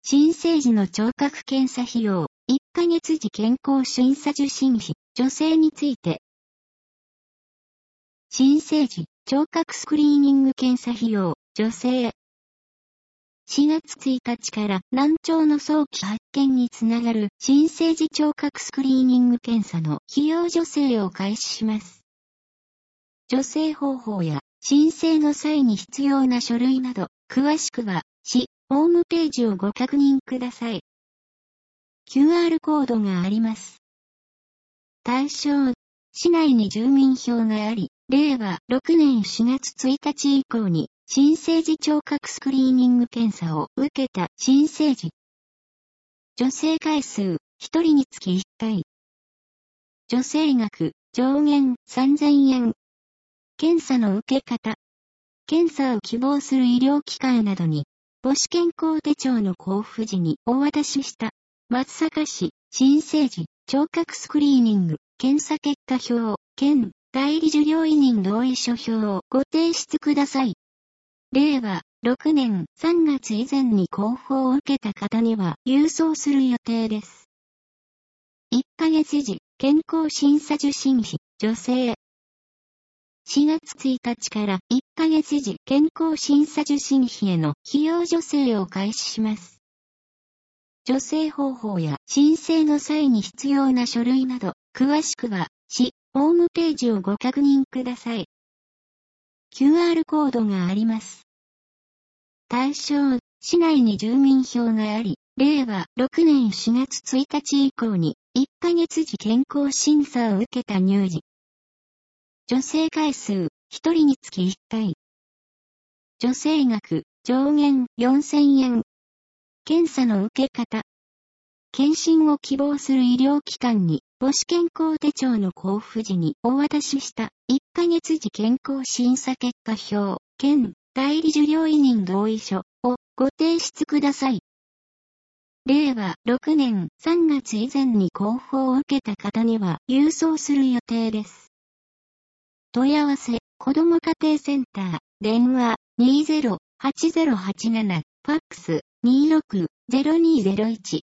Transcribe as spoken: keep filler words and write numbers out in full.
新生児の聴覚検査費用、いっかげつ時健康審査受診費、女性について。新生児、聴覚スクリーニング検査費用、女性。しがつついたちから難聴の早期発見につながる新生児聴覚スクリーニング検査の費用助成を開始します。助成方法や申請の際に必要な書類など、詳しくは、市ホームページをご確認ください。キューアール コードがあります。対象、市内に住民票があり、れいわろくねんしがつついたち以降に、新生児聴覚スクリーニング検査を受けた新生児。助成回数、ひとりにつきいっかい。助成額、上限さんぜんえん。検査の受け方。検査を希望する医療機関などに、母子健康手帳の交付時にお渡しした、松阪市、新生児、聴覚スクリーニング、検査結果表、兼、代理受領委任同意書表をご提出ください。れいわろくねんさんがつ以前に交付を受けた方には郵送する予定です。いっかげつ時、健康審査受診費、女性。しがつついたちからいっかげつ時健康審査受診費への費用助成を開始します。助成方法や申請の際に必要な書類など、詳しくは、市ホームページをご確認ください。キューアール コードがあります。対象、市内に住民票があり、れいわろくねんしがつついたち以降に、いっかげつ時健康審査を受けた乳児。助成回数、ひとりにつきいっかい。助成額、上限よんせんえん。検査の受け方。検診を希望する医療機関に、母子健康手帳の交付時にお渡ししたいっかげつ時健康審査結果表、兼、代理受領委任同意書をご提出ください。れいわろくねんさんがつ以前に交付を受けた方には郵送する予定です。問い合わせ、子ども家庭センター、電話 にーぜろはちぜろはちなな、ファックス にーろくゼロにーゼロいち。